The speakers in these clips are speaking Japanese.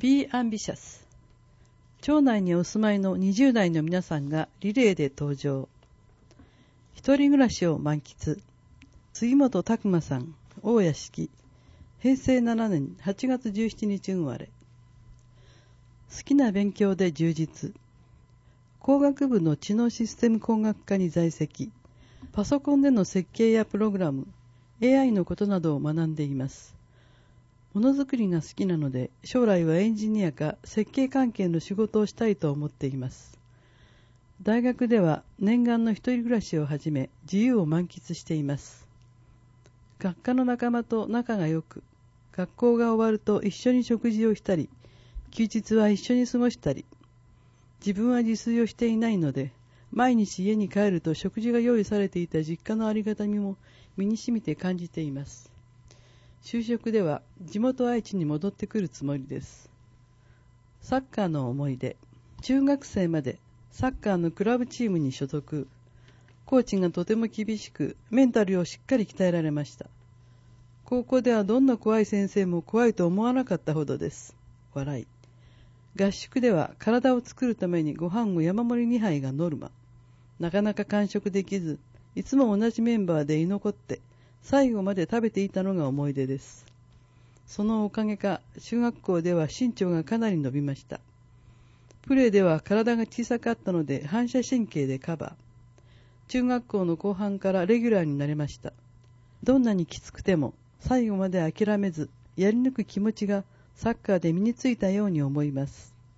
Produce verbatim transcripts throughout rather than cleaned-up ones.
Be Ambitious。町内にお住まいのにじゅう代の皆さんがリレーで登場。一人暮らしを満喫。杉本拓馬さん、大屋敷。へいせいななねんはちがつじゅうしちにち生まれ。好きな勉強で充実。工学部の知能システム工学科に在籍。パソコンでの設計やプログラム、エーアイ のことなどを学んでいます。ものづくりが好きなので、将来はエンジニアか設計関係の仕事をしたいと思っています。大学では念願の一人暮らしをはじめ、自由を満喫しています。学科の仲間と仲が良く、学校が終わると一緒に食事をしたり、休日は一緒に過ごしたり、自分は自炊をしていないので、毎日家に帰ると食事が用意されていた実家のありがたみも身に染みて感じています。就職では地元愛知に戻ってくるつもりです。サッカーの思い出。中学生までサッカーのクラブチームに所属。コーチがとても厳しく、メンタルをしっかり鍛えられました。高校ではどんな怖い先生も怖いと思わなかったほどです。笑い。合宿では体を作るためにご飯を山盛りにはいがノルマ。なかなか完食できず、いつも同じメンバーで居残って、最後まで食べていたのが思い出です。そのおかげか、中学校では身長がかなり伸びました。プレーでは体が小さかったので反射神経でカバー。中学校の後半からレギュラーになれました。どんなにきつくても最後まで諦めず、やり抜く気持ちがサッカーで身についたように思います。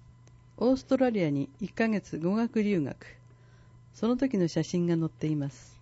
オーストラリアにいっかげつ語学留学。その時の写真が載っています。